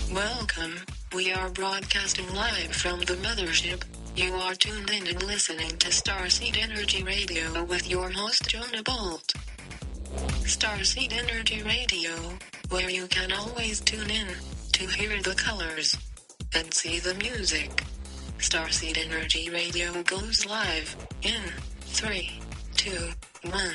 Welcome. We are broadcasting live from the mothership. You are tuned in and listening to Starseed Energy Radio with your host Jonah Bolt. Starseed Energy Radio, where you can always tune in to hear the colors and see the music. Starseed Energy Radio goes live in 3, 2, 1.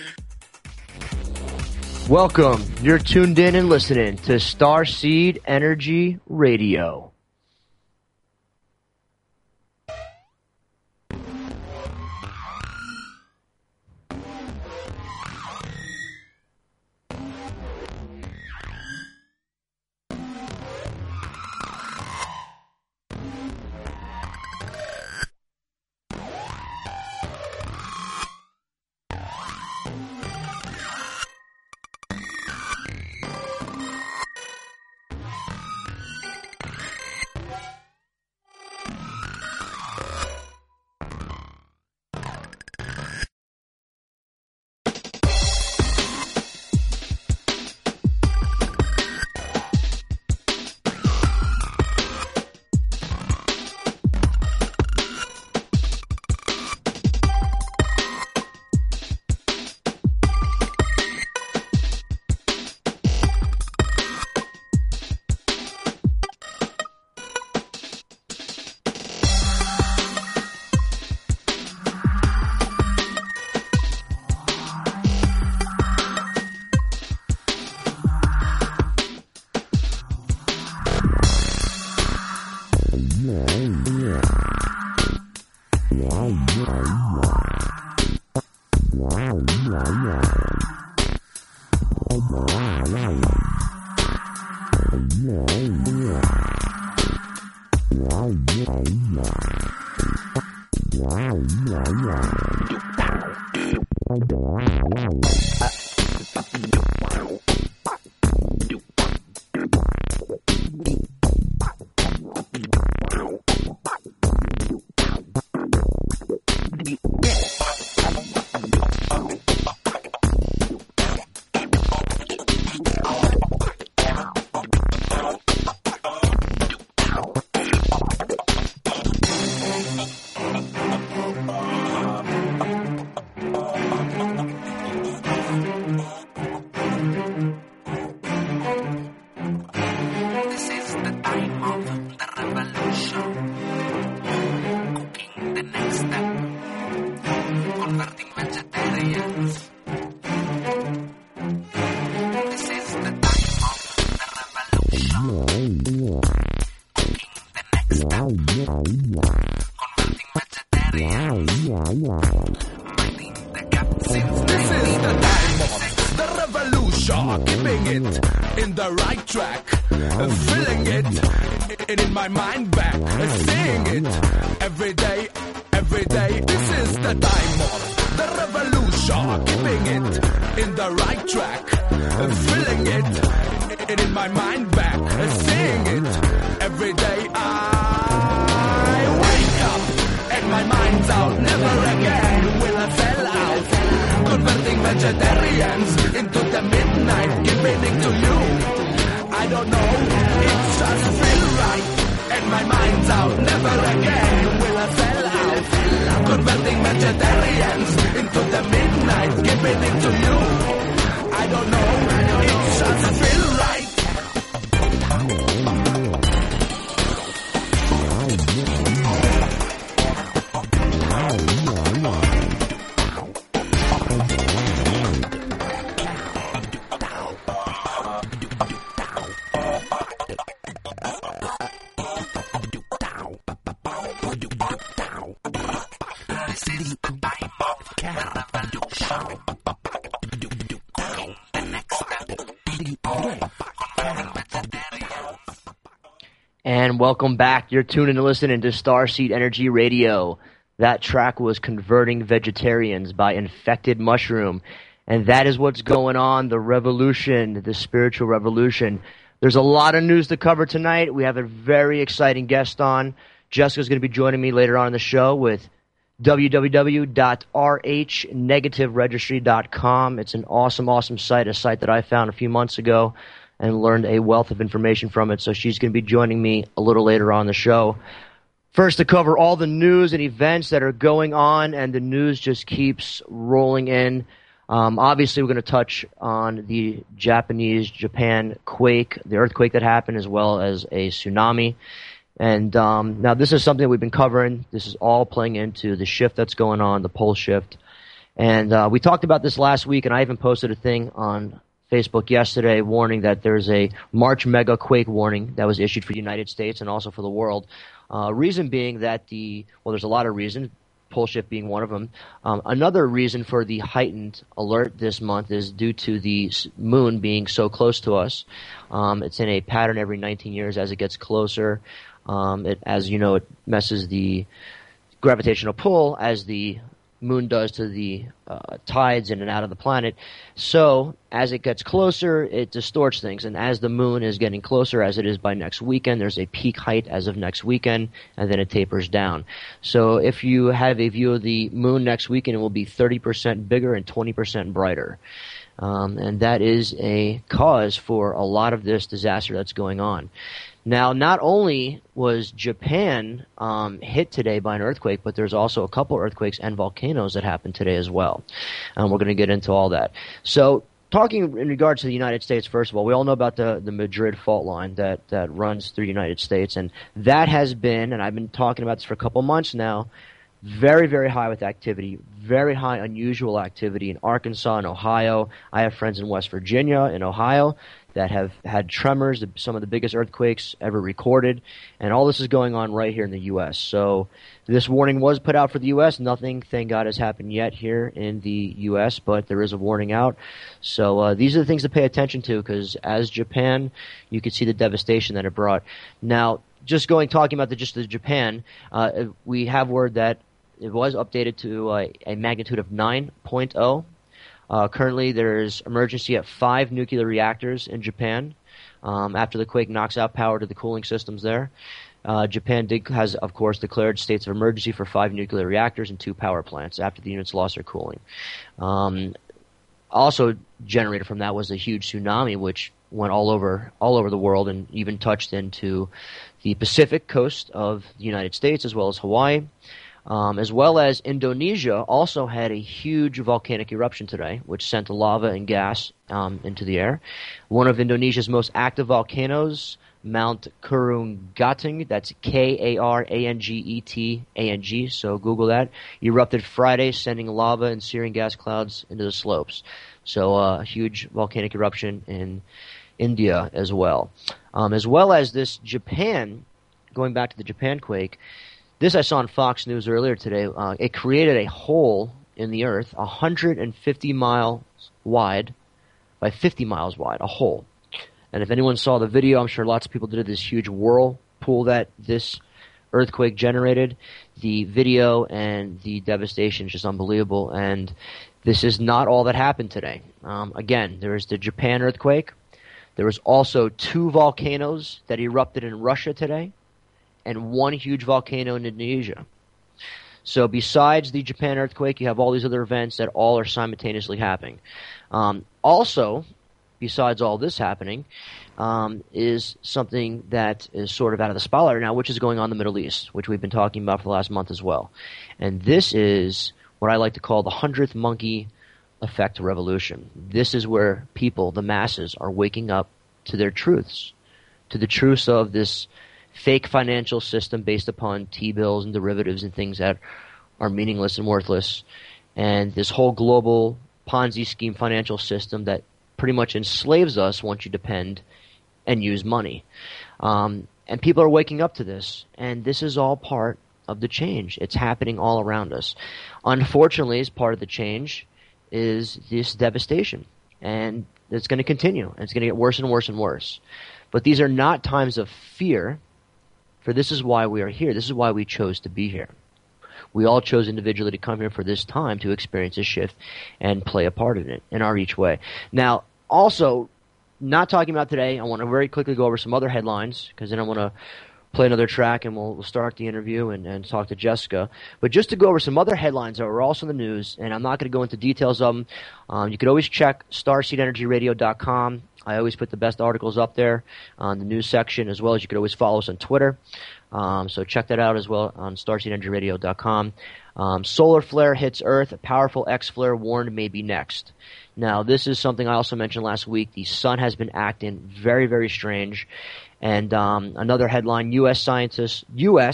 Welcome. You're tuned in and listening to Starseed Energy Radio. And welcome back. You're tuning and listening to Starseed Energy Radio. That track was Converting Vegetarians by Infected Mushroom. And that is what's going on, the revolution, the spiritual revolution. There's a lot of news to cover tonight. We have a very exciting guest on. Jessica's going to be joining me later on in the show with www.rhnegativeregistry.com. It's an awesome, awesome site, a site that I found a few months ago. and learned a wealth of information from it. So she's going to be joining me a little later on the show. First, to cover all the news and events that are going on, and the news just keeps rolling in. Obviously, we're going to touch on the Japan quake, the earthquake that happened, as well as a tsunami. And now this is something we've been covering. This is all playing into the shift that's going on, the pole shift. And we talked about this last week, and I even posted a thing on Facebook yesterday warning that there's a March mega quake warning that was issued for the United States and also for the world. Reason being that there's a lot of reasons, pole shift being one of them. Another reason for the heightened alert this month is due to the moon being so close to us. It's in a pattern every 19 years as it gets closer. As you know, it messes the gravitational pull as the moon does to the tides in and out of the planet. So as it gets closer, it distorts things. And as the moon is getting closer, as it is by next weekend, there's a peak height as of next weekend, and then it tapers down. So if you have a view of the moon next weekend, it will be 30% bigger and 20% brighter. And that is a cause for a lot of this disaster that's going on. Now, not only was Japan hit today by an earthquake, but there's also a couple earthquakes and volcanoes that happened today as well. And we're going to get into all that. So, talking in regards to the United States, first of all, we all know about the Madrid fault line that runs through the United States. And that has been, and I've been talking about this for a couple months now, very, very high with activity, very high unusual activity in Arkansas and Ohio. I have friends in West Virginia and Ohio that have had tremors, some of the biggest earthquakes ever recorded, and all this is going on right here in the U.S. So this warning was put out for the U.S. Nothing, thank God, has happened yet here in the U.S., but there is a warning out. So these are the things to pay attention to, because as Japan, you could see the devastation that it brought. Now, talking about the Japan, we have word that it was updated to a magnitude of 9.0. Currently, there's emergency at 5 nuclear reactors in Japan after the quake knocks out power to the cooling systems there. Japan has, of course, declared states of emergency for 5 nuclear reactors and 2 power plants after the units lost their cooling. Also generated from that was a huge tsunami, which went all over the world and even touched into the Pacific coast of the United States as well as Hawaii. As well as Indonesia also had a huge volcanic eruption today, which sent lava and gas into the air. One of Indonesia's most active volcanoes, Mount Karangutang, that's Karangetetang, so Google that, erupted Friday, sending lava and searing gas clouds into the slopes. So a huge volcanic eruption in India as well. As well as this Japan, going back to the Japan quake, this I saw on Fox News earlier today. It created a hole in the earth 150 miles wide by 50 miles wide, a hole. And if anyone saw the video, I'm sure lots of people did, this huge whirlpool that this earthquake generated. The video and the devastation is just unbelievable. And this is not all that happened today. Again, there was the Japan earthquake. There was also 2 volcanoes that erupted in Russia today, and 1 huge volcano in Indonesia. So besides the Japan earthquake, you have all these other events that all are simultaneously happening. Also, besides all this happening, is something that is sort of out of the spotlight now, which is going on in the Middle East, which we've been talking about for the last month as well. And this is what I like to call the 100th monkey effect revolution. This is where people, the masses, are waking up to their truths, to the truths of this fake financial system based upon T-bills and derivatives and things that are meaningless and worthless, and this whole global Ponzi scheme financial system that pretty much enslaves us once you depend and use money. And people are waking up to this, and this is all part of the change. It's happening all around us. Unfortunately, as part of the change is this devastation, and it's going to continue. It's going to get worse and worse and worse. But these are not times of fear, for this is why we are here. This is why we chose to be here. We all chose individually to come here for this time to experience this shift and play a part in it in our each way. Now, also, not talking about today, I want to very quickly go over some other headlines, because then I want to play another track and we'll start the interview and talk to Jessica. But just to go over some other headlines that were also in the news, and I'm not going to go into details of them. You could always check starseedenergyradio.com I always put the best articles up there on the news section, as well as you could always follow us on Twitter. So check that out as well on StarseedEnergyRadio.com. Solar flare hits Earth. A powerful X-flare warned may be next. Now, this is something I also mentioned last week. The sun has been acting very, very strange. And another headline, U.S. scientists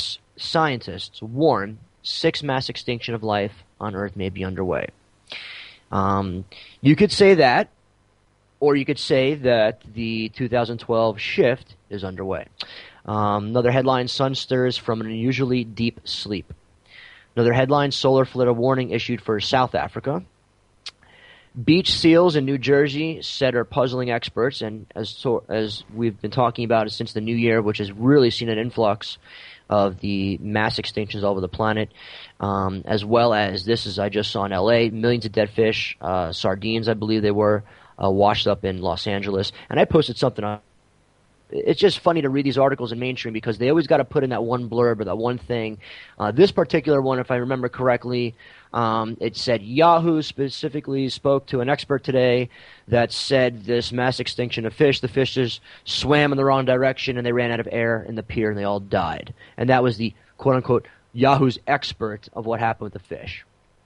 warn 6 mass extinction of life on Earth may be underway. You could say that, or you could say that the 2012 shift is underway. Another headline, sun stirs from an unusually deep sleep. Another headline, solar flare warning issued for South Africa. Beach seals in New Jersey said are puzzling experts, and as we've been talking about it since the new year, which has really seen an influx of the mass extinctions all over the planet, as well as this, as I just saw in L.A., millions of dead fish, sardines, I believe they were, washed up in Los Angeles. And I posted something on. It's just funny to read these articles in mainstream because they always got to put in that one blurb or that one thing. This particular one, if I remember correctly, it said Yahoo specifically spoke to an expert today that said this mass extinction of fish, the fish just swam in the wrong direction and they ran out of air in the pier and they all died. And that was the quote-unquote Yahoo's expert of what happened with the fish.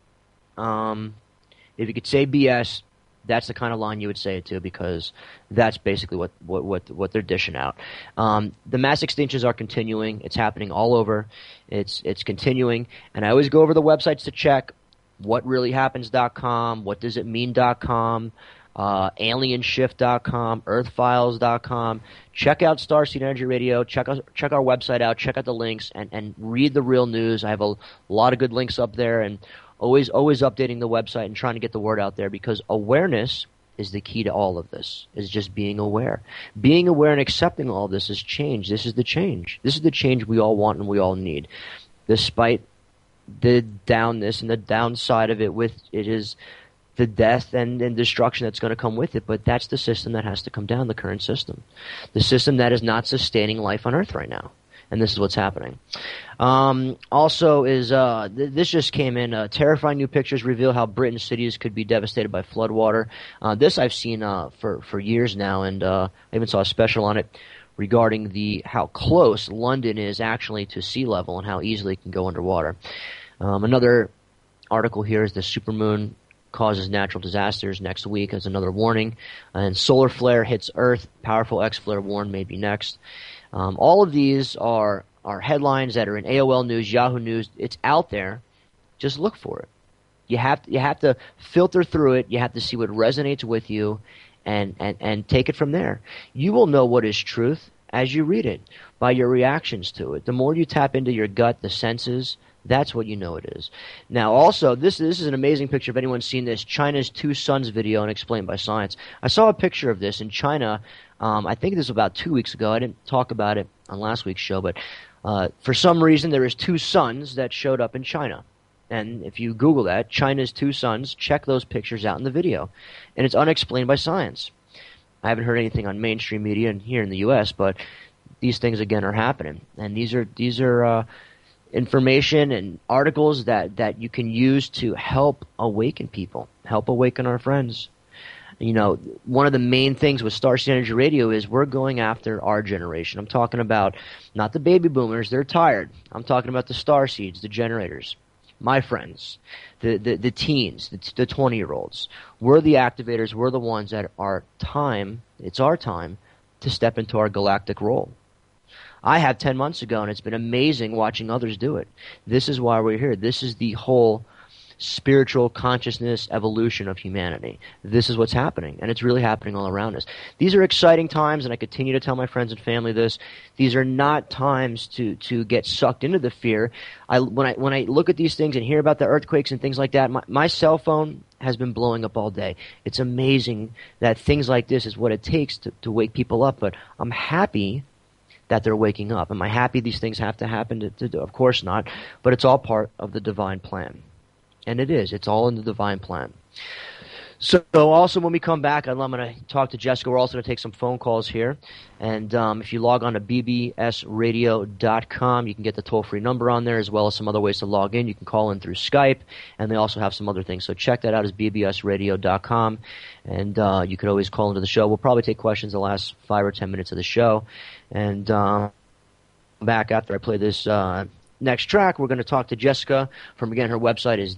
If you could say BS, that's the kind of line you would say it to, because that's basically what they're dishing out. The mass extinctions are continuing. It's happening all over. It's continuing. And I always go over the websites to check whatreallyhappens.com, whatdoesitmean.com, alienshift.com, earthfiles.com. Check out Starseed Energy Radio. Check our website out. Check out the links and read the real news. I have a lot of good links up there, and always updating the website and trying to get the word out there, because awareness is the key to all of this, is just being aware. Being aware and accepting all of this is change. This is the change. This is the change we all want and we all need. Despite the downness and the downside of it, it is the death and destruction that's going to come with it, but that's the system that has to come down, the current system. The system that is not sustaining life on Earth right now. And this is what's happening. Also is this just came in. Terrifying new pictures reveal how Britain's cities could be devastated by floodwater. This I've seen for years now, and I even saw a special on it regarding how close London is actually to sea level and how easily it can go underwater. Another article here is the supermoon causes natural disasters next week as another warning. And solar flare hits Earth. Powerful X-flare warned may be next. All of these are headlines that are in AOL News, Yahoo News. It's out there. Just look for it. You have to filter through it. You have to see what resonates with you, and take it from there. You will know what is truth as you read it by your reactions to it. The more you tap into your gut, the senses, that's what you know it is. Now, also, this is an amazing picture. If anyone's seen this, China's Two Suns video and Explained by Science. I saw a picture of this in China. I think this was about 2 weeks ago. I didn't talk about it on last week's show, but for some reason there is two suns that showed up in China. And if you Google that, China's Two Suns, check those pictures out in the video. And it's unexplained by science. I haven't heard anything on mainstream media and here in the U.S., but these things, again, are happening. And these are information and articles that you can use to help awaken people, help awaken our friends. You know, one of the main things with Starseed Energy Radio is we're going after our generation. I'm talking about not the baby boomers, they're tired. I'm talking about the starseeds, the generators, my friends, the teens, the 20-year-olds. We're the activators. We're the ones that it's our time to step into our galactic role. I had 10 months ago, and it's been amazing watching others do it. This is why we're here. This is the whole spiritual consciousness evolution of humanity. This is what's happening, and it's really happening all around us. These are exciting times, and I continue to tell my friends and family this. These are not times to get sucked into the fear. When I look at these things and hear about the earthquakes and things like that, my cell phone has been blowing up all day. It's amazing that things like this is what it takes to wake people up, but I'm happy that they're waking up. Am I happy these things have to happen? Of course not, but it's all part of the divine plan. And it is. It's all in the divine plan. So also when we come back, I'm going to talk to Jessica. We're also going to take some phone calls here. And if you log on to bbsradio.com, you can get the toll-free number on there as well as some other ways to log in. You can call in through Skype, and they also have some other things. So check that out as bbsradio.com, and you could always call into the show. We'll probably take questions the last 5 or 10 minutes of the show. And back after I play this next track, we're going to talk to Jessica from, again, her website is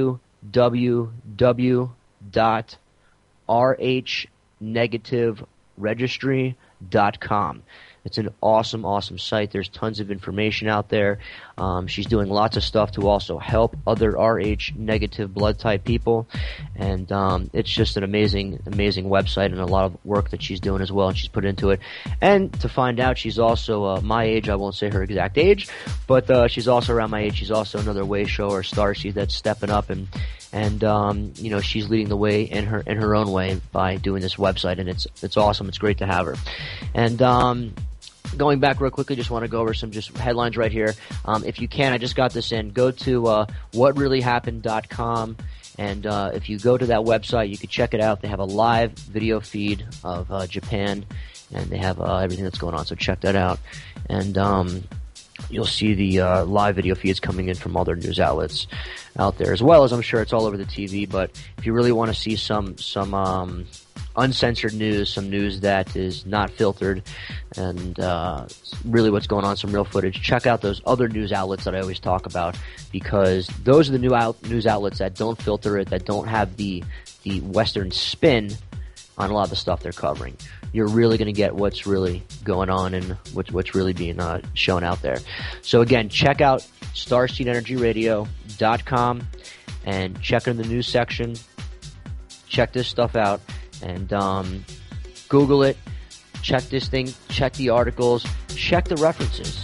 www.rhnegativeregistry.com. It's an awesome, awesome site. There's tons of information out there. She's doing lots of stuff to also help other Rh negative blood type people, and it's just an amazing, amazing website and a lot of work that she's doing as well, and she's put into it. And to find out, she's also my age. I won't say her exact age, but she's also around my age. She's also another way shower starseed that's stepping up, and you know, she's leading the way in her own way by doing this website, and it's awesome. It's great to have her. And going back real quickly, just want to go over some just headlines right here. If you can, I just got this in. Go to whatreallyhappened.com, and if you go to that website, you can check it out. They have a live video feed of Japan, and they have everything that's going on. So check that out, and you'll see the live video feeds coming in from other news outlets out there, as well as I'm sure it's all over the TV. But if you really want to see some uncensored news, some news that is not filtered, and really what's going on, some real footage, check out those other news outlets that I always talk about, because those are the news outlets that don't filter it, that don't have the Western spin on a lot of the stuff they're covering. You're really going to get what's really going on and what's really being shown out there. So again, check out StarseedEnergyRadio.com and check in the news section. Check this stuff out and Google it. Check this thing. Check the articles. Check the references.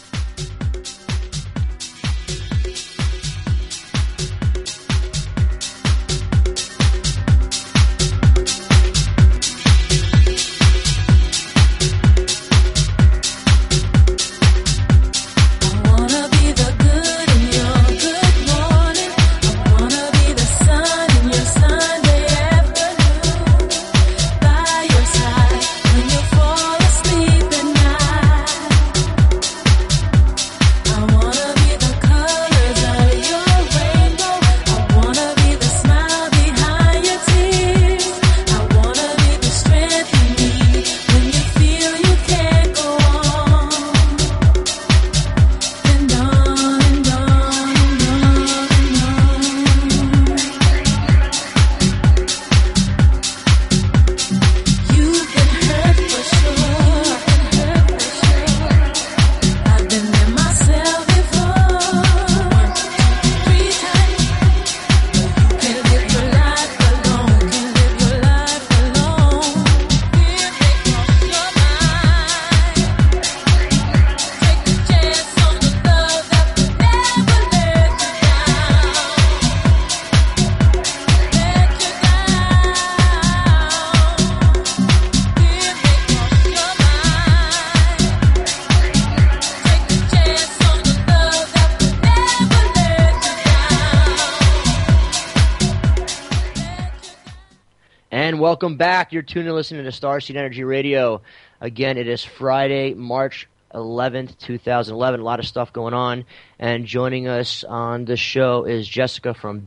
Welcome back. You're tuned and listening to Starseed Energy Radio. Again, it is Friday, March 11th, 2011. A lot of stuff going on. And joining us on the show is Jessica from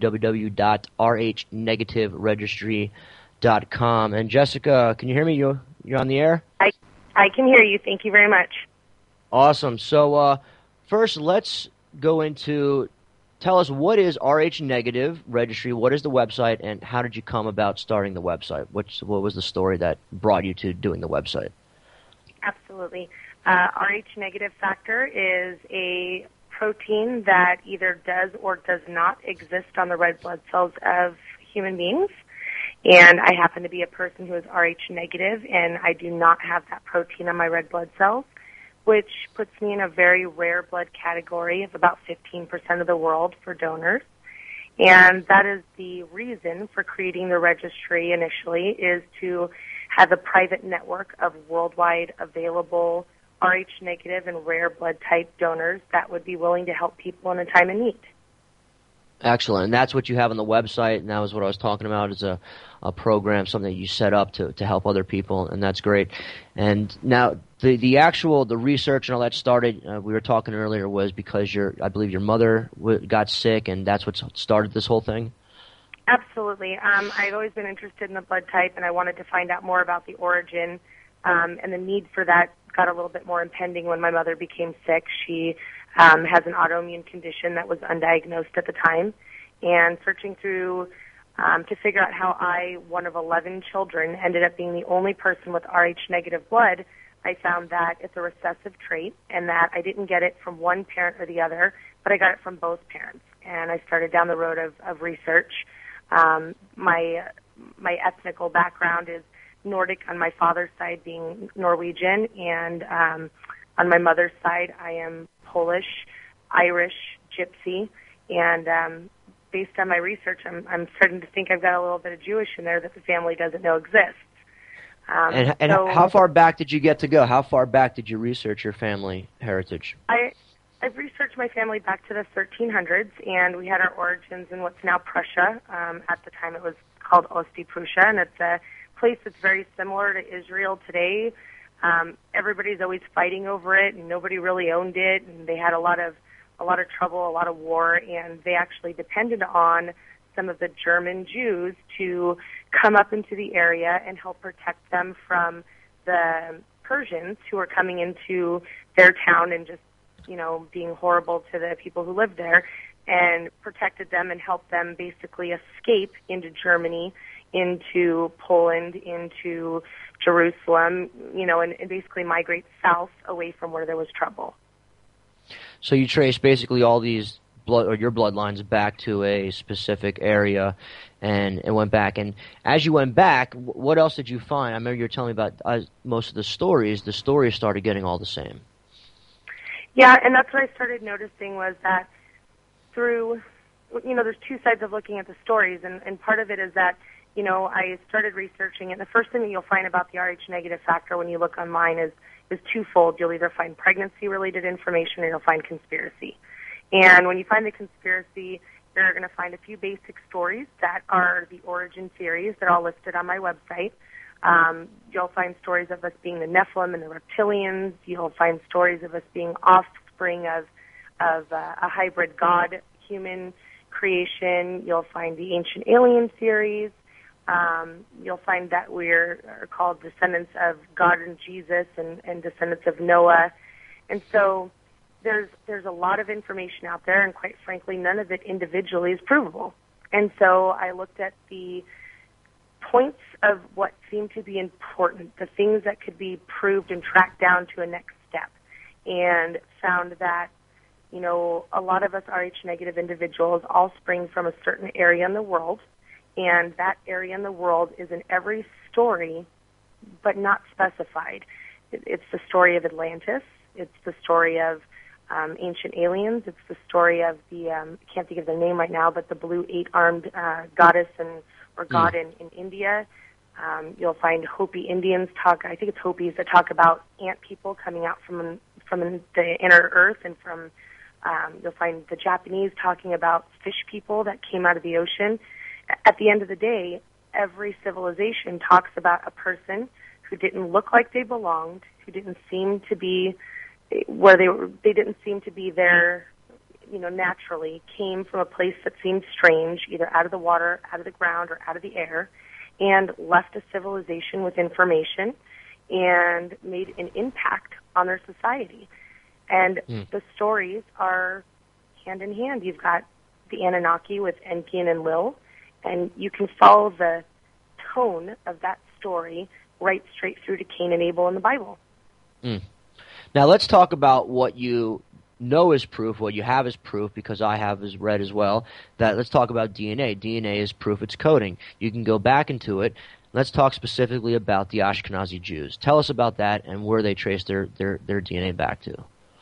www.rhnegativeregistry.com. And Jessica, can you hear me? You're on the air? I can hear you. Thank you very much. Awesome. So first, let's go into... Tell us, what is Rh Negative Registry? What is the website, and how did you come about starting the website? What was the story that brought you to doing the website? Absolutely. Rh negative factor is a protein that either does or does not exist on the red blood cells of human beings. And I happen to be a person who is Rh negative, and I do not have that protein on my red blood cells, which puts me in a very rare blood category of about 15% of the world for donors. And that is the reason for creating the registry initially, is to have a private network of worldwide available Rh negative and rare blood type donors that would be willing to help people in a time of need. Excellent. And that's what you have on the website, and that was what I was talking about, is a program, something that you set up to help other people, and that's great. And now the actual research and all that started, we were talking earlier, was because I believe your mother got sick, and that's what started this whole thing? Absolutely. I've always been interested in the blood type, and I wanted to find out more about the origin, and the need for that got a little bit more impending when my mother became sick. She has an autoimmune condition that was undiagnosed at the time, and searching through to figure out how I, one of 11 children, ended up being the only person with Rh-negative blood, I found that it's a recessive trait and that I didn't get it from one parent or the other, but I got it from both parents. And I started down the road of research. My ethnical background is Nordic on my father's side, being Norwegian, and on my mother's side, I am Polish, Irish, Gypsy, and based on my research, I'm starting to think I've got a little bit of Jewish in there that the family doesn't know exists. And so, how far back did you get to go? How far back did you research your family heritage? I've researched my family back to the 1300s, and we had our origins in what's now Prussia. At the time, it was called Ost-Prussia, and it's a place that's very similar to Israel today. Everybody's always fighting over it, and nobody really owned it, and they had a lot of trouble, a lot of war, and they actually depended on some of the German Jews to come up into the area and help protect them from the Persians who were coming into their town and just, being horrible to the people who lived there, and protected them and helped them basically escape into Germany, into Poland, into Jerusalem, and basically migrate south away from where there was trouble. So you trace basically all these your bloodlines back to a specific area, and went back. And as you went back, what else did you find? I remember you were telling me about most of the stories. The stories started getting all the same. Yeah, and that's what I started noticing was that through, there's two sides of looking at the stories, and part of it is that, I started researching, and the first thing that you'll find about the Rh-negative factor when you look online is twofold. You'll either find pregnancy-related information or you'll find conspiracy. And when you find the conspiracy, you're going to find a few basic stories that are the origin theories. They're all listed on my website. You'll find stories of us being the Nephilim and the reptilians. You'll find stories of us being offspring of a hybrid god-human creation. You'll find the ancient alien theories. You'll find that we're called descendants of God and Jesus and descendants of Noah. And so there's a lot of information out there, and quite frankly, none of it individually is provable. And so I looked at the points of what seemed to be important, the things that could be proved and tracked down to a next step, and found that, a lot of us Rh-negative individuals all spring from a certain area in the world, and that area in the world is in every story, but not specified. It's the story of Atlantis. It's the story of ancient aliens. It's the story of the, I can't think of the name right now, but the blue 8-armed goddess or god in India. You'll find Hopi Indians I think it's Hopis that talk about ant people coming out from the inner earth, and you'll find the Japanese talking about fish people that came out of the ocean. At the end of the day, every civilization talks about a person who didn't look like they belonged, who didn't seem to be where they didn't seem to be there, naturally, came from a place that seemed strange, either out of the water, out of the ground, or out of the air, and left a civilization with information and made an impact on their society. And the stories are hand in hand. You've got the Anunnaki with Enki and Enlil, and you can follow the tone of that story right straight through to Cain and Abel in the Bible. Now let's talk about what you know is proof, what you have as proof, because I have as read as well. Let's talk about DNA. DNA is proof, it's coding. You can go back into it. Let's talk specifically about the Ashkenazi Jews. Tell us about that and where they trace their DNA back to.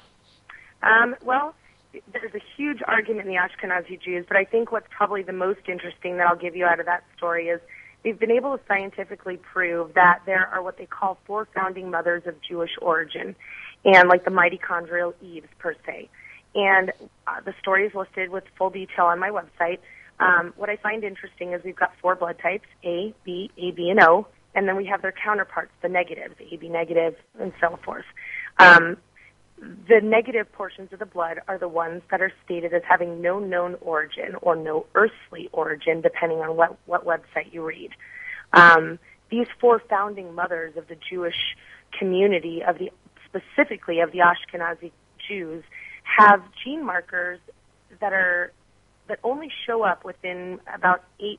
Well, there's a huge argument in the Ashkenazi Jews, but I think what's probably the most interesting that I'll give you out of that story is they've been able to scientifically prove that there are what they call 4 founding mothers of Jewish origin, and like the mitochondrial Eves, per se. And the story is listed with full detail on my website. What I find interesting is we've got 4 blood types, A, B, and O, and then we have their counterparts, the negatives, AB negative, and so forth. The negative portions of the blood are the ones that are stated as having no known origin or no earthly origin, depending on what website you read. These 4 founding mothers of the Jewish community, specifically of the Ashkenazi Jews, have gene markers that only show up within about 8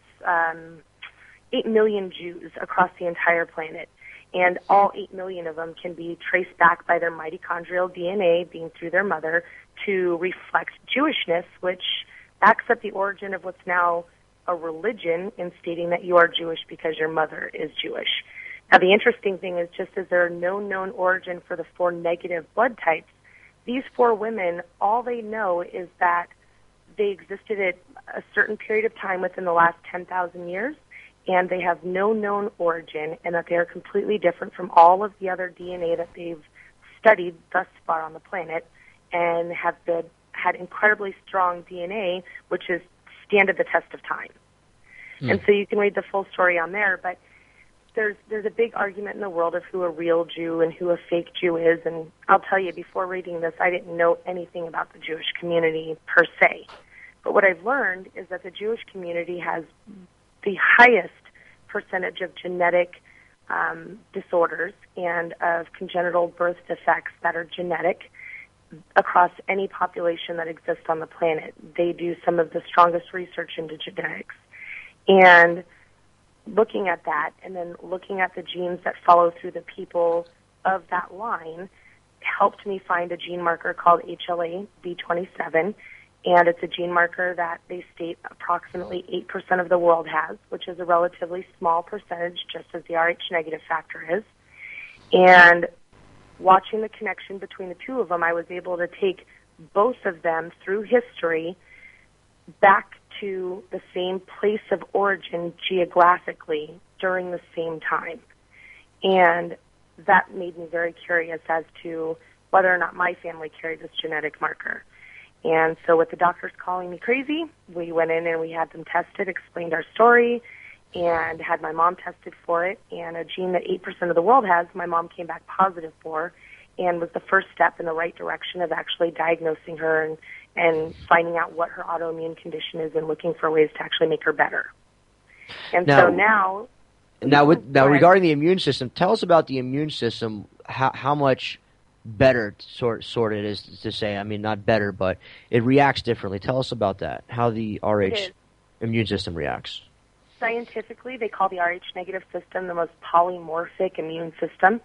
million Jews across the entire planet. And all 8 million of them can be traced back by their mitochondrial DNA being through their mother to reflect Jewishness, which backs up the origin of what's now a religion in stating that you are Jewish because your mother is Jewish. Now, the interesting thing is, just as there are no known origin for the 4 negative blood types, these 4 women, all they know is that they existed at a certain period of time within the last 10,000 years, and they have no known origin, and that they are completely different from all of the other DNA that they've studied thus far on the planet, and have had incredibly strong DNA, which has standed the test of time. And so you can read the full story on there, but there's a big argument in the world of who a real Jew and who a fake Jew is, and I'll tell you, before reading this, I didn't know anything about the Jewish community per se. But what I've learned is that the Jewish community has the highest percentage of genetic disorders and of congenital birth defects that are genetic across any population that exists on the planet. They do some of the strongest research into genetics. And looking at that, and then looking at the genes that follow through the people of that line, helped me find a gene marker called HLA-B27, and it's a gene marker that they state approximately 8% of the world has, which is a relatively small percentage, just as the Rh negative factor is. And watching the connection between the 2 of them, I was able to take both of them through history back to the same place of origin geographically during the same time. And that made me very curious as to whether or not my family carried this genetic marker. And so with the doctors calling me crazy, we went in and we had them tested, explained our story, and had my mom tested for it. And a gene that 8% of the world has, my mom came back positive for, and was the first step in the right direction of actually diagnosing her and finding out what her autoimmune condition is and looking for ways to actually make her better. And now regarding the immune system, tell us about the immune system, how much better sort it is to say. I mean, not better, but it reacts differently. Tell us about that, how the Rh immune system reacts. Scientifically, they call the Rh negative system the most polymorphic immune system.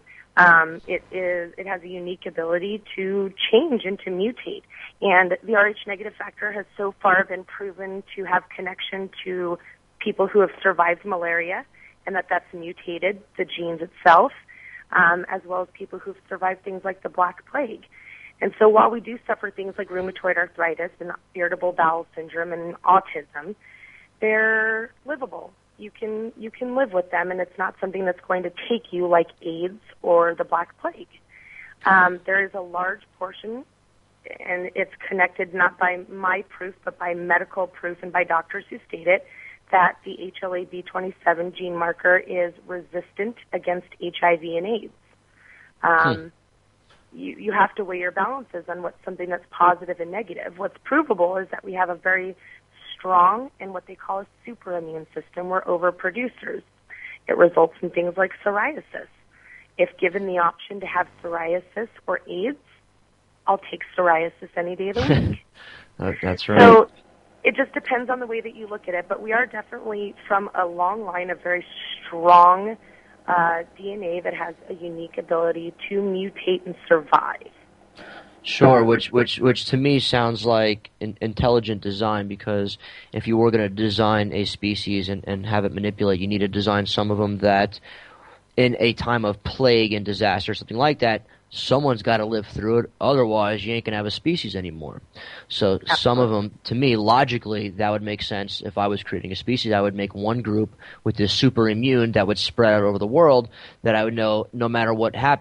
It has a unique ability to change and to mutate. And the Rh negative factor has so far been proven to have connection to people who have survived malaria, and that's mutated the genes itself, as well as people who've survived things like the Black Plague. And so while we do suffer things like rheumatoid arthritis and irritable bowel syndrome and autism, they're livable. You can live with them, and it's not something that's going to take you like AIDS or the Black Plague. There is a large portion, and it's connected not by my proof, but by medical proof and by doctors who state it, that the HLA-B27 gene marker is resistant against HIV and AIDS. You have to weigh your balances on what's something that's positive and negative. What's provable is that we have a very strong and what they call a superimmune system. We're overproducers. It results in things like psoriasis. If given the option to have psoriasis or AIDS, I'll take psoriasis any day of the week. That's right. So it just depends on the way that you look at it, but we are definitely from a long line of very strong DNA that has a unique ability to mutate and survive. Sure, which to me sounds like intelligent design, because if you were going to design a species and have it manipulate, you need to design some of them that in a time of plague and disaster, something like that, someone's got to live through it. Otherwise, you ain't going to have a species anymore. So Absolutely. Some of them, to me, logically, that would make sense. If I was creating a species, I would make one group with this super immune that would spread out over the world, that I would know no matter what happened,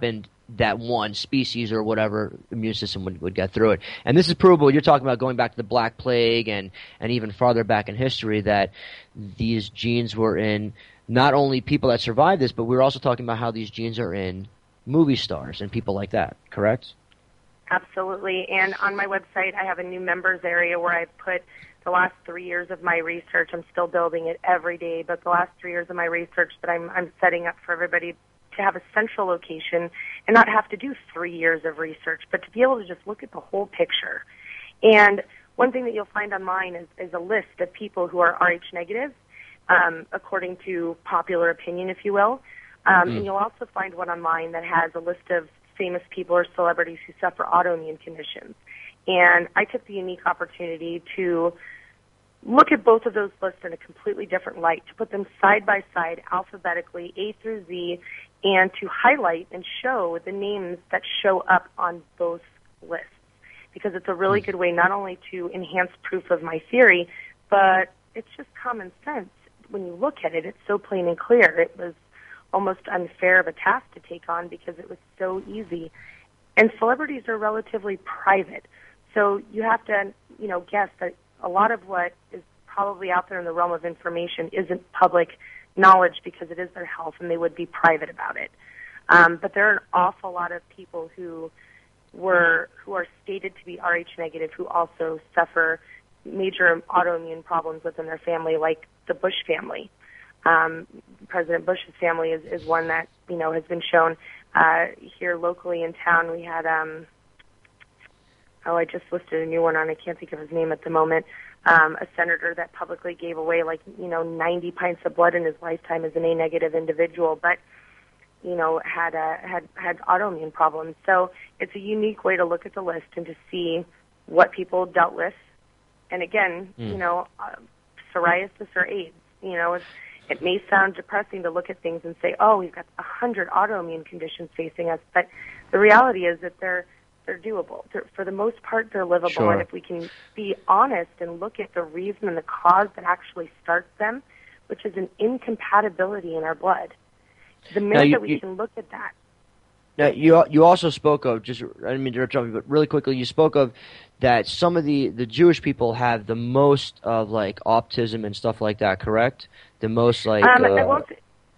that one species or whatever immune system would get through it. And this is provable. You're talking about going back to the Black Plague and even farther back in history, that these genes were in not only people that survived this, but we're also talking about how these genes are in movie stars and people like that, correct? Absolutely. And on my website, I have a new members area where I put the last 3 years of my research. I'm still building it every day, but the last 3 years of my research that I'm setting up for everybody to have a central location and not have to do 3 years of research, but to be able to just look at the whole picture. And one thing that you'll find online is a list of people who are Rh negative, according to popular opinion, if you will. And you'll also find one online that has a list of famous people or celebrities who suffer autoimmune conditions. And I took the unique opportunity to look at both of those lists in a completely different light, to put them side by side alphabetically, A through Z, and to highlight and show the names that show up on both lists. Because it's a really good way not only to enhance proof of my theory, but it's just common sense. When you look at it, it's so plain and clear. It was almost unfair of a task to take on because it was so easy. And celebrities are relatively private. So you have to, guess that a lot of what is probably out there in the realm of information isn't public knowledge because it is their health and they would be private about it. But there are an awful lot of people who are stated to be Rh negative who also suffer major autoimmune problems within their family, like the Bush family. President Bush's family is one that, has been shown. Here locally in town, we had, I just listed a new one on, I can't think of his name at the moment, a senator that publicly gave away 90 pints of blood in his lifetime as an A negative individual, but, had autoimmune problems. So it's a unique way to look at the list and to see what people dealt with. And again, psoriasis or AIDS, it may sound depressing to look at things and say, oh, we've got 100 autoimmune conditions facing us, but the reality is that they're doable. For the most part, they're livable. Sure. And if we can be honest and look at the reason and the cause that actually starts them, which is an incompatibility in our blood, the minute that we can look at that. Now, you also spoke of, I didn't mean to interrupt you, but really quickly, you spoke of that some of the Jewish people have the most of, autism and stuff like that, correct? The most, autism,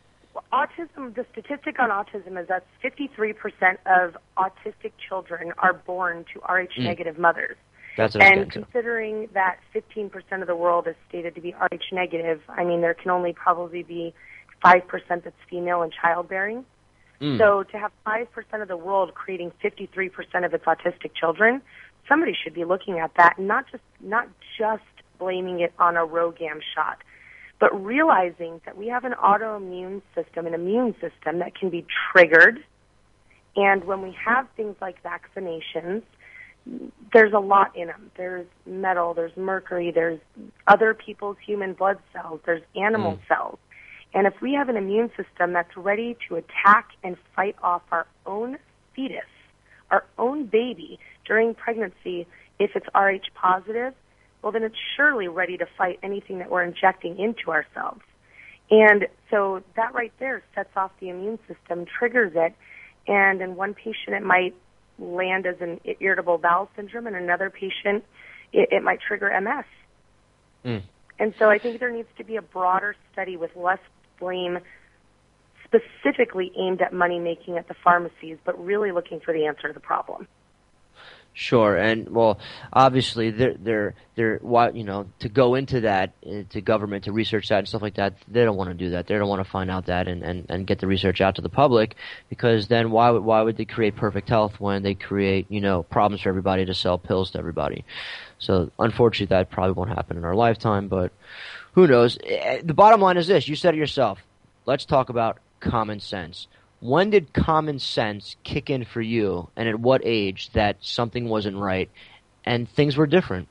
the statistic on autism is that 53% of autistic children are born to Rh negative mothers. That's what and considering that 15% of the world is stated to be Rh negative, I mean, there can only probably be 5% that's female and childbearing. So to have 5% of the world creating 53% of its autistic children, somebody should be looking at that, and not just blaming it on a RhoGAM shot, but realizing that we have an autoimmune system, an immune system that can be triggered. And when we have things like vaccinations, there's a lot in them. There's metal, there's mercury, there's other people's human blood cells, there's animal cells. And if we have an immune system that's ready to attack and fight off our own fetus, our own baby during pregnancy, if it's Rh positive, well, then it's surely ready to fight anything that we're injecting into ourselves. And so that right there sets off the immune system, triggers it, and in one patient it might land as an irritable bowel syndrome, and another patient it might trigger MS. And so I think there needs to be a broader study with less blame specifically aimed at money making at the pharmacies, but really looking for the answer to the problem. Sure, and well, obviously, they're to go into that, to government, to research that and stuff like that, they don't want to do that. They don't want to find out that and get the research out to the public, because then why would they create perfect health when they create, problems for everybody to sell pills to everybody? So, unfortunately, that probably won't happen in our lifetime, but who knows? The bottom line is this. You said it yourself. Let's talk about common sense. When did common sense kick in for you, and at what age that something wasn't right and things were different?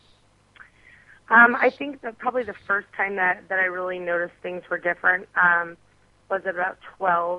I think that probably the first time that I really noticed things were different was at about 12.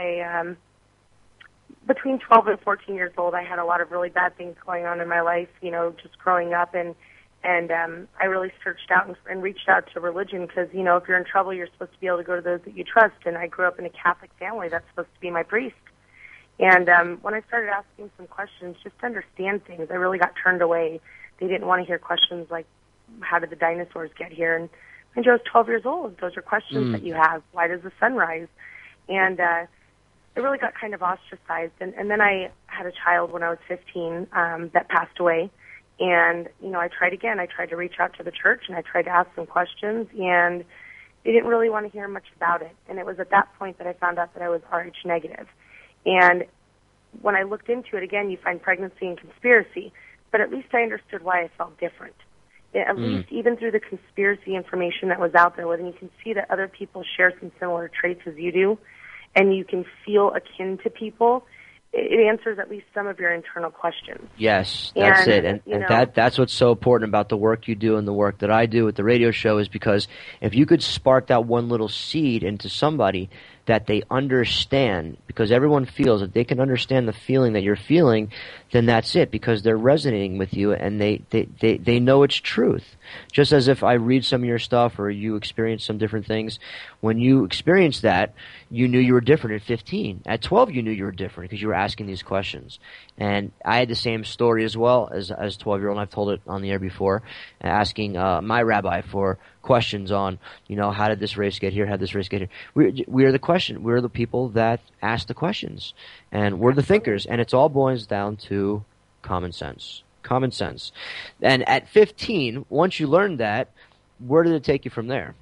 Between 12 and 14 years old, I had a lot of really bad things going on in my life, just growing up, and I really searched out and reached out to religion because, if you're in trouble, you're supposed to be able to go to those that you trust. And I grew up in a Catholic family. That's supposed to be my priest. And when I started asking some questions just to understand things, I really got turned away. They didn't want to hear questions like, how did the dinosaurs get here? And I was 12 years old. Those are questions that you have. Why does the sun rise? And I really got kind of ostracized. And then I had a child when I was 15 that passed away. And, I tried again. I tried to reach out to the church, and I tried to ask some questions, and they didn't really want to hear much about it. And it was at that point that I found out that I was Rh negative. And when I looked into it, again, you find pregnancy and conspiracy, but at least I understood why I felt different. At least even through the conspiracy information that was out there, when you can see that other people share some similar traits as you do, and you can feel akin to people, it answers at least some of your internal questions. Yes, that's it. And that's what's so important about the work you do and the work that I do with the radio show, is because if you could spark that one little seed into somebody that they understand, because everyone feels that they can understand the feeling that you're feeling, then that's it, because they're resonating with you and they know it's truth. Just as if I read some of your stuff or you experience some different things, when you experience that, you knew you were different at 15. At 12, you knew you were different because you were asking these questions. And I had the same story as well as 12-year-old, and I've told it on the air before, asking my rabbi for questions on, how did this race get here? How did this race get here? We are the question. We're the people that ask the questions, and we're the thinkers. And it all boils down to common sense. Common sense. And at 15, once you learned that, where did it take you from there?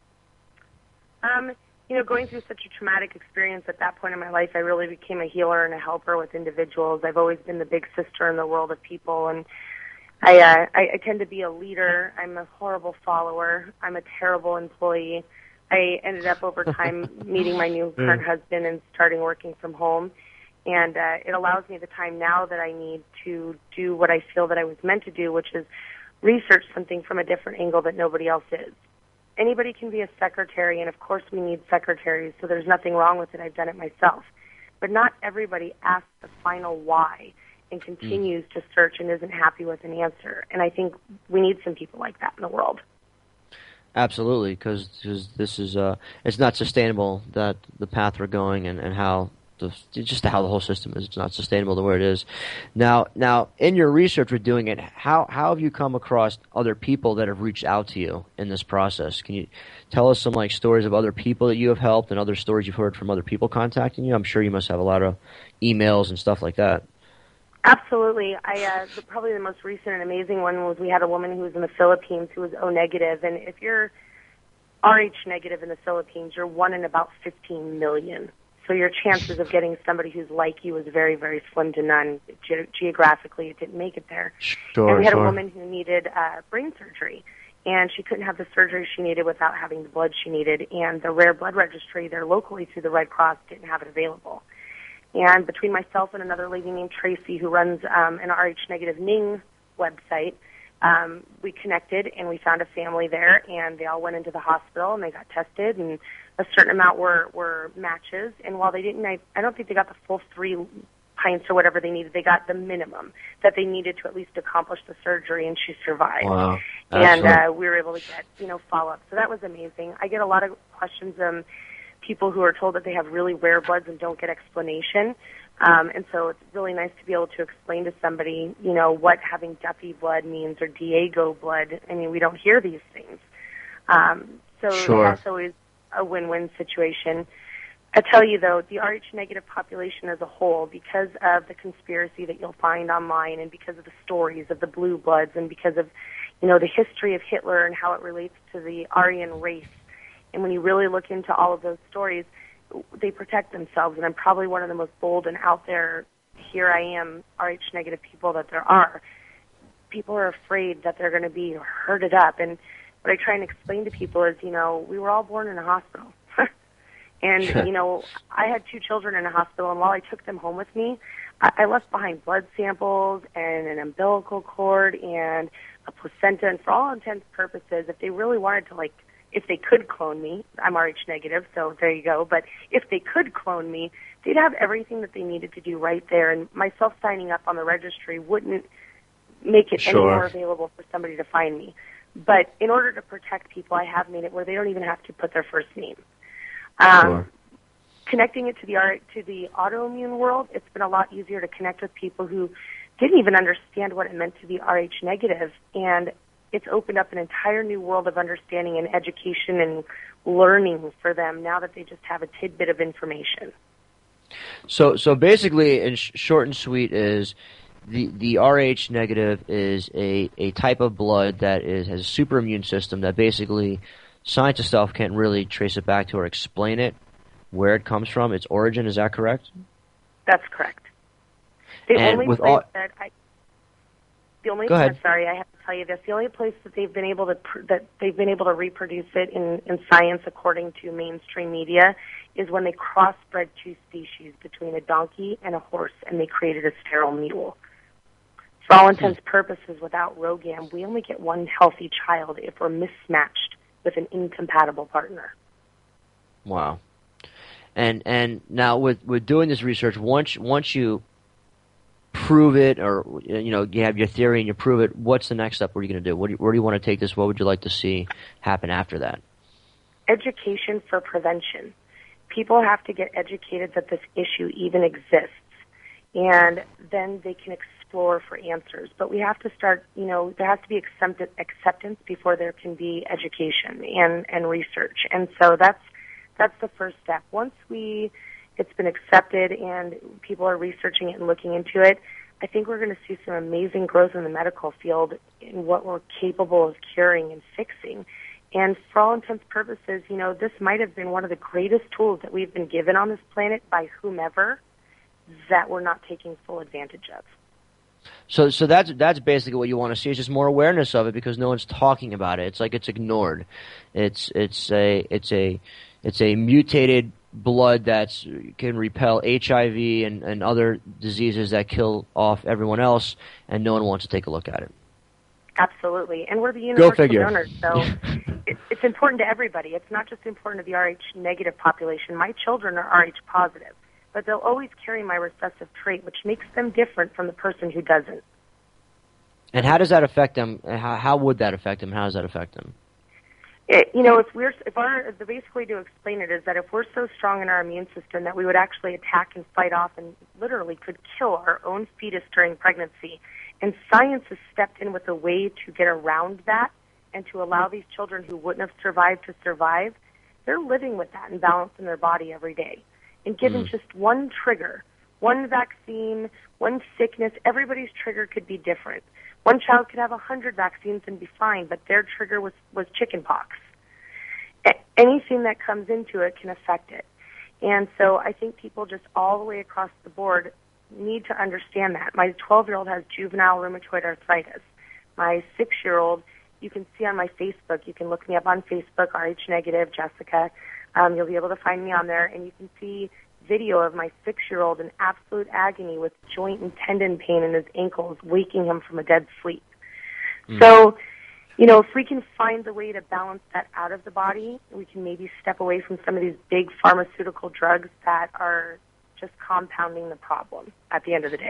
Going through such a traumatic experience at that point in my life, I really became a healer and a helper with individuals. I've always been the big sister in the world of people, and I tend to be a leader. I'm a horrible follower. I'm a terrible employee. I ended up over time meeting my new current husband and starting working from home. And it allows me the time now that I need to do what I feel that I was meant to do, which is research something from a different angle that nobody else is. Anybody can be a secretary, and of course we need secretaries, so there's nothing wrong with it. I've done it myself. But not everybody asks the final why and continues to search and isn't happy with an answer. And I think we need some people like that in the world. Absolutely, because this is it's not sustainable, that the path we're going and how how the whole system is. It's not sustainable the way it is. Now, in your research with doing it, how have you come across other people that have reached out to you in this process? Can you tell us some stories of other people that you have helped and other stories you've heard from other people contacting you? I'm sure you must have a lot of emails and stuff like that. Absolutely. Probably the most recent and amazing one was we had a woman who was in the Philippines who was O negative, and if you're Rh negative in the Philippines, you're 1 in about 15 million. So your chances of getting somebody who's like you is very, very slim to none. Geographically, it didn't make it there. Sure, and we had a woman who needed brain surgery, and she couldn't have the surgery she needed without having the blood she needed, and the rare blood registry there locally through the Red Cross didn't have it available. And between myself and another lady named Tracy, who runs an Rh negative Ning website, we connected and we found a family there, and they all went into the hospital and they got tested, and a certain amount were matches. And while they didn't, I don't think they got the full 3 pints or whatever they needed. They got the minimum that they needed to at least accomplish the surgery, and she survived. Wow. And we were able to get follow-up. So that was amazing. I get a lot of questions. People who are told that they have really rare bloods and don't get explanation. And so it's really nice to be able to explain to somebody, what having Duffy blood means or Diego blood. I mean, we don't hear these things. Sure. That's always a win-win situation. I tell you, though, the Rh negative population as a whole, because of the conspiracy that you'll find online and because of the stories of the blue bloods and because of, the history of Hitler and how it relates to the Aryan race, and when you really look into all of those stories, they protect themselves. And I'm probably one of the most bold and out there, here I am, Rh negative people that there are. People are afraid that they're going to be herded up. And what I try and explain to people is, we were all born in a hospital. And, I had 2 children in a hospital, and while I took them home with me, I left behind blood samples and an umbilical cord and a placenta. And for all intents and purposes, if they really wanted to, if they could clone me, I'm Rh negative, so there you go, but if they could clone me, they'd have everything that they needed to do right there, and myself signing up on the registry wouldn't make it any more available for somebody to find me. But in order to protect people, I have made it where they don't even have to put their first name. connecting it to the autoimmune world, it's been a lot easier to connect with people who didn't even understand what it meant to be Rh negative, and it's opened up an entire new world of understanding and education and learning for them now that they just have a tidbit of information. So basically, in short and sweet, is the Rh negative is a type of blood that has a super immune system that basically science itself can't really trace it back to or explain it, where it comes from, its origin. Is that correct? That's correct. The only place that I have to tell you this. The only place that they've been able to reproduce it in science, according to mainstream media, is when they crossbred two species between a donkey and a horse, and they created a sterile mule. For all intents and purposes, without RhoGAM, we only get one healthy child if we're mismatched with an incompatible partner. Wow. And now with doing this research, once you prove it, or you have your theory and you prove it, what's the next step? What are you going to do? Where do you want to take this? What would you like to see happen after that? Education for prevention. People have to get educated that this issue even exists, and then they can explore for answers. But we have to start, there has to be acceptance before there can be education and research. And so that's the first step. Once it's been accepted and people are researching it and looking into it, I think we're going to see some amazing growth in the medical field in what we're capable of curing and fixing. And for all intents and purposes, this might have been one of the greatest tools that we've been given on this planet by whomever that we're not taking full advantage of. So that's basically what you want to see, is just more awareness of it, because no one's talking about it. It's like it's ignored. It's a mutated blood that can repel HIV and other diseases that kill off everyone else, and no one wants to take a look at it. Absolutely. And we're the universal donors, so it's important to everybody. It's not just important to the Rh negative population. My children are Rh positive, but they'll always carry my recessive trait, which makes them different from the person who doesn't. And how does that affect them? How would that affect them? How does that affect them? The basic way to explain it is that if we're so strong in our immune system that we would actually attack and fight off and literally could kill our own fetus during pregnancy. And science has stepped in with a way to get around that and to allow these children who wouldn't have survived to survive. They're living with that imbalance in their body every day. And given just one trigger, one vaccine, one sickness, everybody's trigger could be different. One child could have 100 vaccines and be fine, but their trigger was chicken pox. Anything that comes into it can affect it. And so I think people just all the way across the board need to understand that. My 12-year-old has juvenile rheumatoid arthritis. My 6-year-old, you can see on my Facebook, you can look me up on Facebook, Rh negative, Jessica. You'll be able to find me on there, and you can see video of my 6-year-old in absolute agony with joint and tendon pain in his ankles, waking him from a dead sleep. So, if we can find the way to balance that out of the body, we can maybe step away from some of these big pharmaceutical drugs that are just compounding the problem at the end of the day.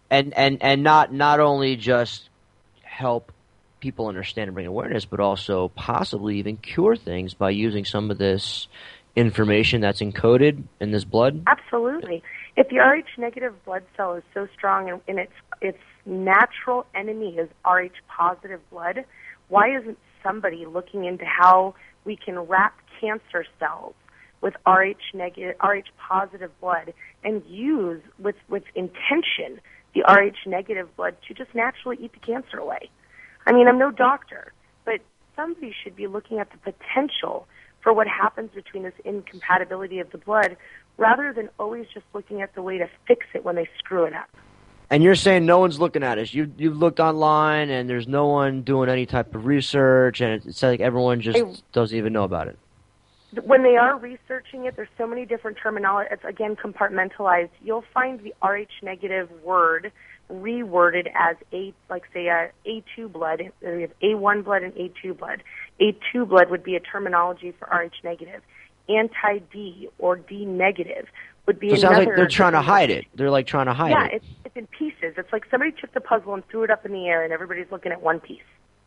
Not only just help people understand and bring awareness, but also possibly even cure things by using some of this information that's encoded in this blood? Absolutely. If the Rh negative blood cell is so strong and its natural enemy is Rh positive blood, why isn't somebody looking into how we can wrap cancer cells with Rh positive blood and use with intention the Rh negative blood to just naturally eat the cancer away? I mean, I'm no doctor, but somebody should be looking at the potential for what happens between this incompatibility of the blood, rather than always just looking at the way to fix it when they screw it up. And you're saying no one's looking at us. You've looked online, and there's no one doing any type of research, and it's like everyone just doesn't even know about it. When they are researching it, there's so many different terminology. It's, again, compartmentalized. You'll find the Rh negative word reworded as A2 blood. We have A1 blood and A2 blood. A2 blood would be a terminology for Rh negative. Anti-D or D negative would be another. So it sounds like they're trying to hide it. They're like trying to hide it. Yeah, it's in pieces. It's like somebody took the puzzle and threw it up in the air, and everybody's looking at one piece.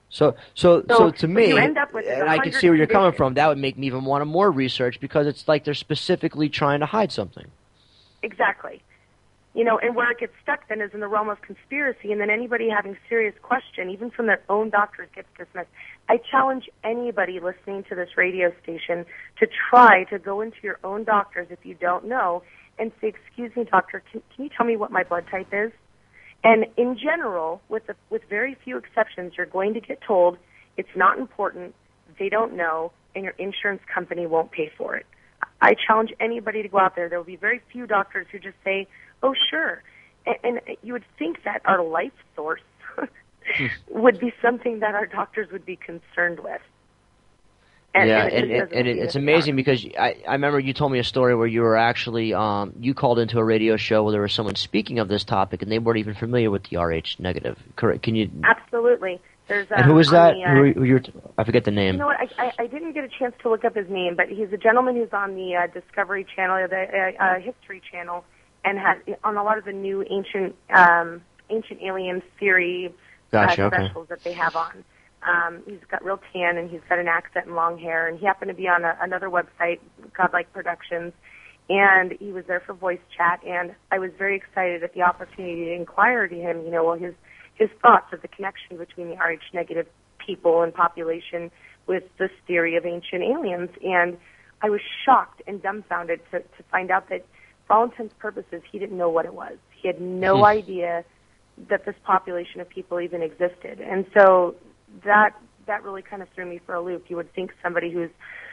So to me, you end up with and I can see where you're coming from, that would make me even want more research because it's like they're specifically trying to hide something. Exactly. And where it gets stuck then is in the realm of conspiracy, and then anybody having serious question, even from their own doctors, gets dismissed. I challenge anybody listening to this radio station to try to go into your own doctors if you don't know and say, "Excuse me, doctor, can you tell me what my blood type is?" And in general, with very few exceptions, you're going to get told it's not important, they don't know, and your insurance company won't pay for it. I challenge anybody to go out there. There will be very few doctors who just say, "Oh, sure." And you would think that our life source would be something that our doctors would be concerned with. And it's amazing because I remember you told me a story where you were actually you called into a radio show where there was someone speaking of this topic and they weren't even familiar with the Rh negative. Correct? Can you? Absolutely. There's and who was that? I forget the name. You know what? I didn't get a chance to look up his name, but he's a gentleman who's on the Discovery Channel, or the History Channel, and has on a lot of the new ancient alien theory specials that they have on. He's got real tan, and he's got an accent and long hair, and he happened to be on another website, Godlike Productions, and he was there for voice chat, and I was very excited at the opportunity to inquire to him, his thoughts of the connection between the Rh negative people and population with this theory of ancient aliens, and I was shocked and dumbfounded to find out that, for all intents and purposes, he didn't know what it was. He had no idea that this population of people even existed, and so that really kind of threw me for a loop. You would think somebody who's,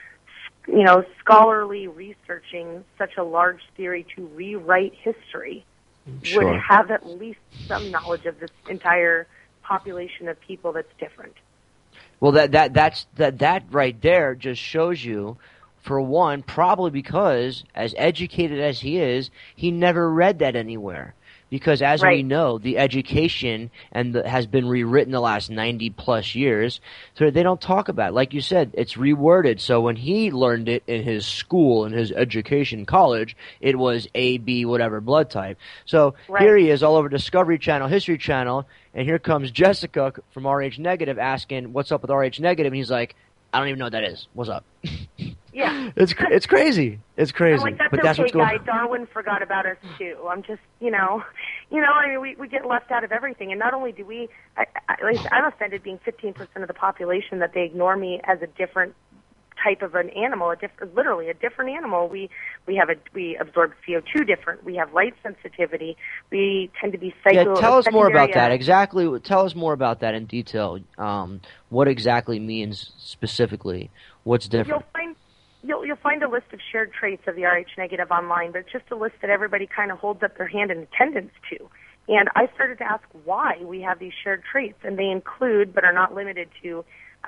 scholarly researching such a large theory to rewrite history would have at least some knowledge of this entire population of people that's different. Well, that right there just shows you, for one, probably because, as educated as he is, he never read that anywhere. Because as we know, the education has been rewritten the last 90-plus years, so they don't talk about it. Like you said, it's reworded. So when he learned it in his school, in his education college, it was A, B, whatever blood type. So here he is all over Discovery Channel, History Channel, and here comes Jessica from Rh Negative asking, "What's up with Rh Negative?" And he's like, "I don't even know what that is. What's up?" Yeah. It's crazy. It's crazy. I'm like, that's but okay, that's what's going on. Darwin forgot about us too. I'm just, I mean, we get left out of everything. And not only do we, at least I'm offended being 15% of the population that they ignore me as a different type of an animal, literally a different animal. We absorb CO2 different. We have light sensitivity. We tend to be psycho. Yeah, tell us more about that. Exactly. Tell us more about that in detail. What exactly means specifically? What's different? You'll find a list of shared traits of the Rh negative online, but it's just a list that everybody kind of holds up their hand in attendance to. And I started to ask why we have these shared traits, and they include, but are not limited to,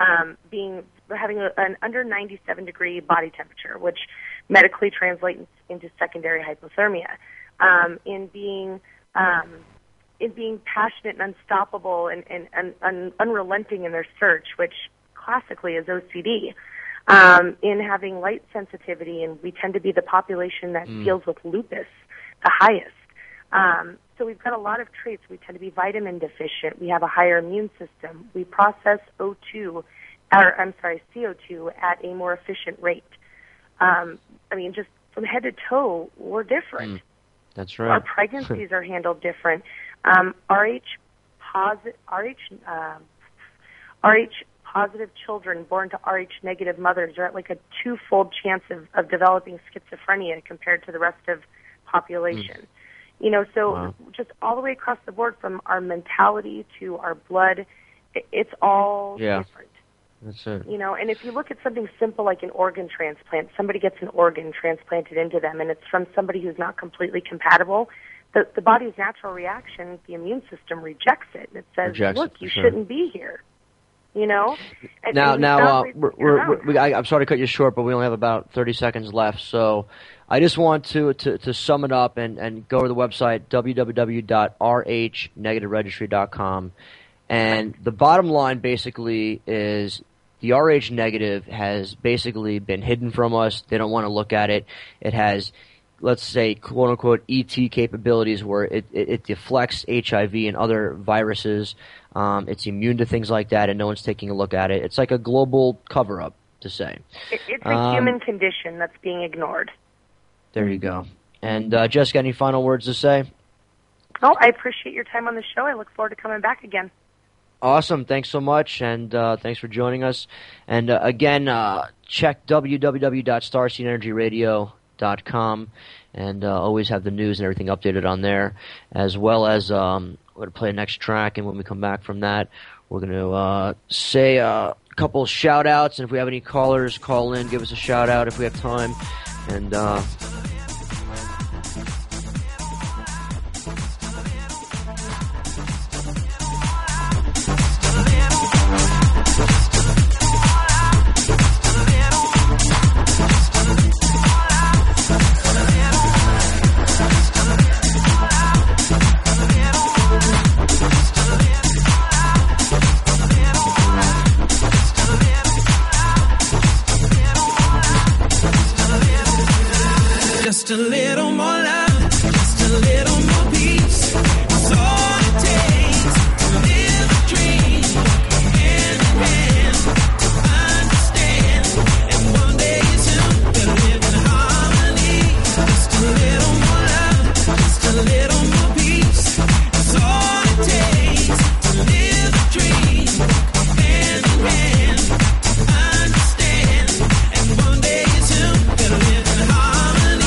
having an under 97-degree body temperature, which medically translates into secondary hypothermia, in being passionate and unstoppable and unrelenting in their search, which classically is OCD. In having light sensitivity, and we tend to be the population that deals with lupus the highest. So we've got a lot of traits. We tend to be vitamin deficient. We have a higher immune system. We process CO2 at a more efficient rate. Just from head to toe, we're different. That's right. Our pregnancies are handled different. Rh positive children born to Rh negative mothers are at like a twofold chance of developing schizophrenia compared to the rest of population. Just all the way across the board, from our mentality to our blood, it's all different. That's it. And if you look at something simple like an organ transplant, somebody gets an organ transplanted into them, and it's from somebody who's not completely compatible. The body's natural reaction, the immune system rejects it, and it says, "Look, you shouldn't be here." And I'm sorry to cut you short, but we only have about 30 seconds left. So I just want to sum it up and go to the website, www.rhnegativeregistry.com. And the bottom line basically is the Rh negative has basically been hidden from us. They don't want to look at it. It has let's say, quote-unquote, ET capabilities where it deflects HIV and other viruses. It's immune to things like that, and no one's taking a look at it. It's like a global cover-up, to say. It's a human condition that's being ignored. There you go. And Jessica, any final words to say? Oh, I appreciate your time on the show. I look forward to coming back again. Awesome. Thanks so much, and thanks for joining us. And again, check www.starseedenergyradio.com, and always have the news and everything updated on there, as well as we're going to play the next track, and when we come back from that, we're going to say a couple shout-outs, and if we have any callers, call in, give us a shout-out if we have time, and... Just a little more love, just a little more peace. It's all it takes to live a dream. Hand in hand, understand. And one day you soon will live in harmony. Just a little more love, just a little more peace. It's all it takes to live a dream. Hand in hand, understand. And one day you soon will live in harmony.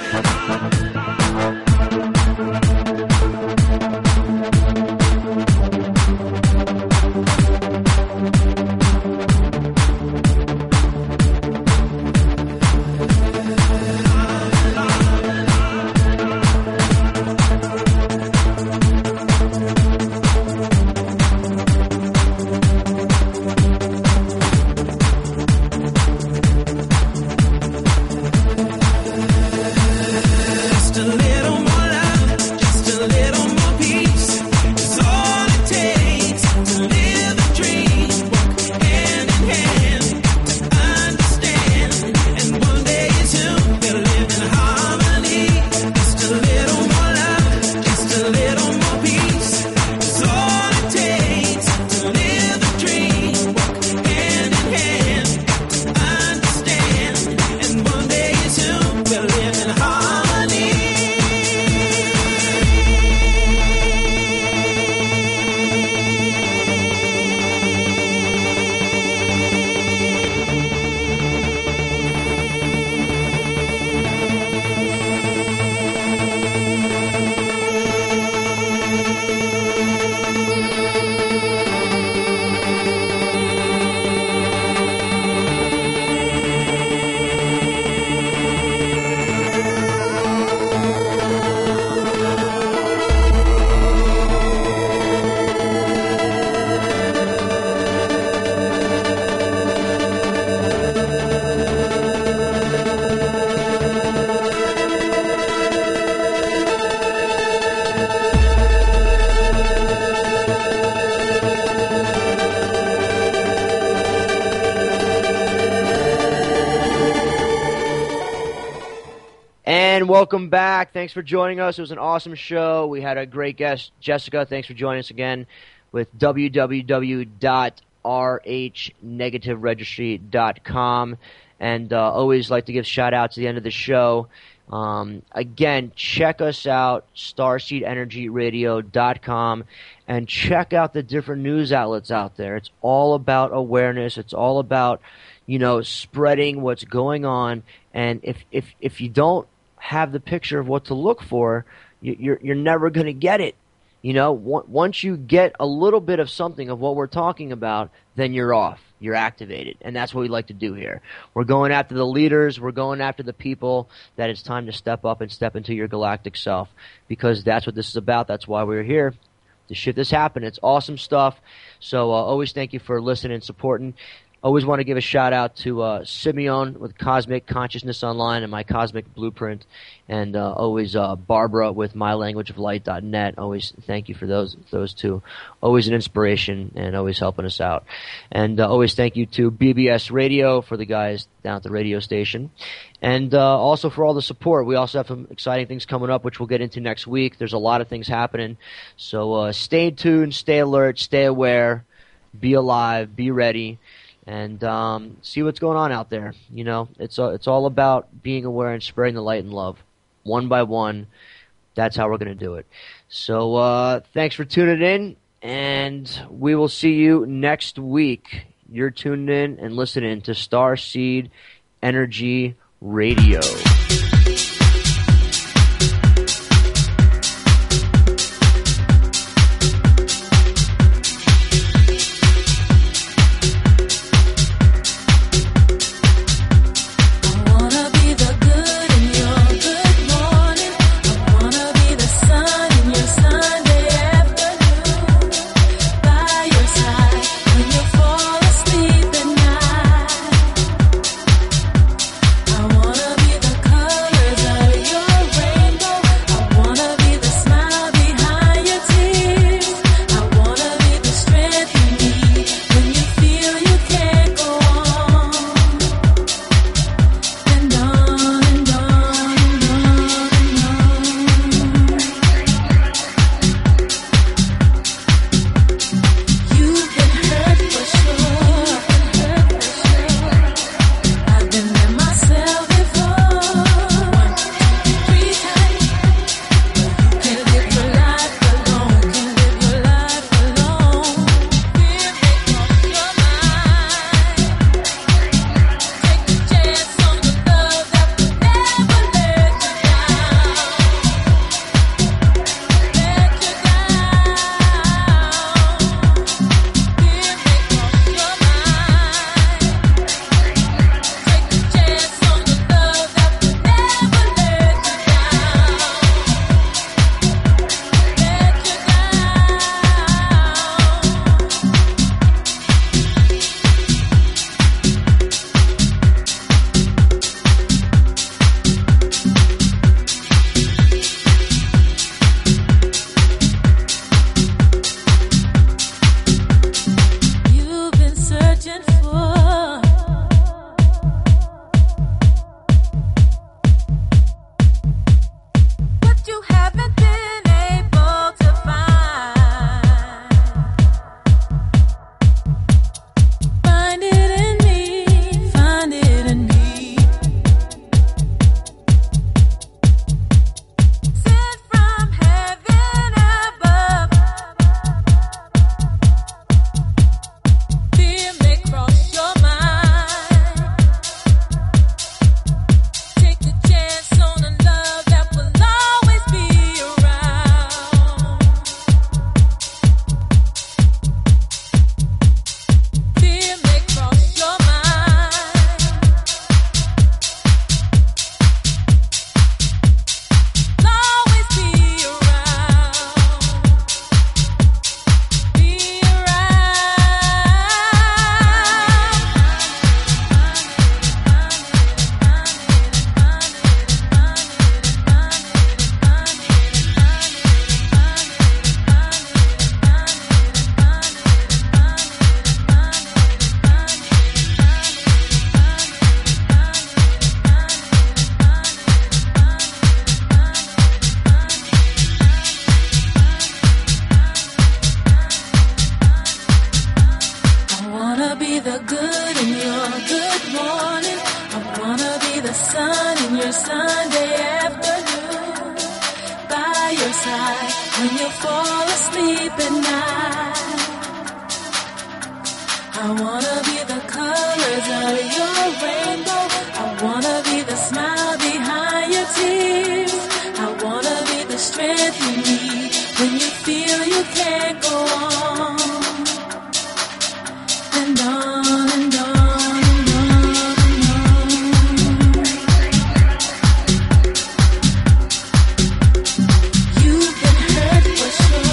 Just a little more love, just a little more peace. It's all it takes to live a dream. Walk hand in hand, understand. And one day you soon will live in harmony. Just a little more love, just a little more peace. It's all it takes to live a dream. Walk hand in hand, understand. And one day you soon will live in harmony. And welcome back. Thanks for joining us. It was an awesome show. We had a great guest, Jessica. Thanks for joining us again with www.rhnegativeregistry.com. And always like to give shout-outs at the end of the show. Again, check us out, starseedenergyradio.com, and check out the different news outlets out there. It's all about awareness. It's all about, spreading what's going on. And if you don't have the picture of what to look for, you're never going to get it. Once you get a little bit of something of what we're talking about, then you're off. You're activated. And that's what we like to do here. We're going after the leaders. We're going after the people that it's time to step up and step into your galactic self, because that's what this is about. That's why we're here, to shift this happen. It's awesome stuff. So always thank you for listening and supporting. Always want to give a shout out to Simeon with Cosmic Consciousness Online and My Cosmic Blueprint, and always Barbara with MyLanguageOfLight.net. Always thank you for those two. Always an inspiration and always helping us out. And always thank you to BBS Radio for the guys down at the radio station, and also for all the support. We also have some exciting things coming up, which we'll get into next week. There's a lot of things happening, so stay tuned, stay alert, stay aware, be alive, be ready. And see what's going on out there. You know, it's all about being aware and spreading the light and love, one by one. That's how we're going to do it. So thanks for tuning in, and we will see you next week. You're tuned in and listening to Starseed Energy Radio.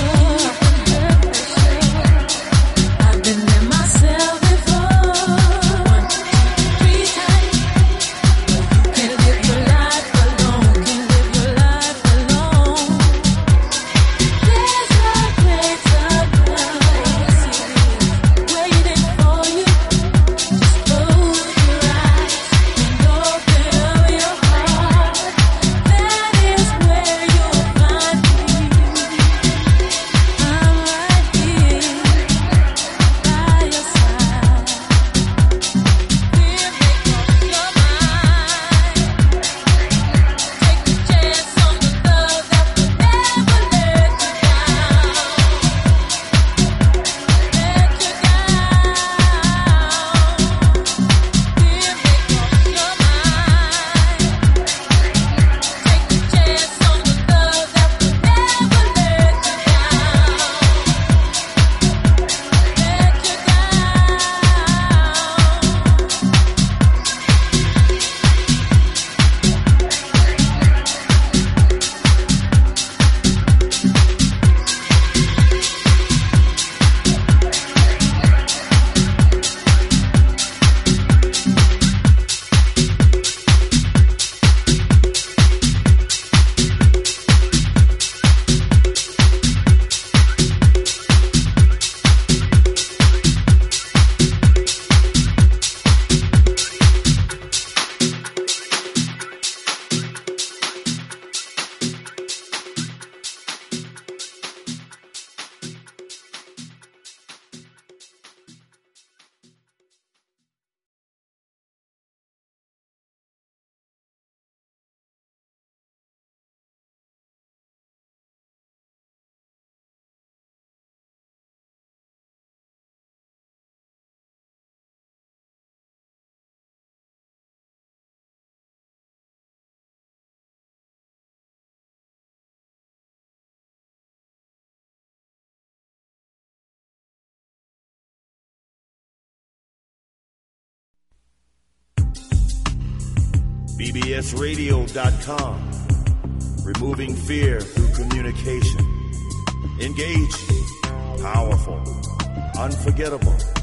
I've been there myself before. bbsradio.com. Removing fear through communication. Engaging, powerful, unforgettable.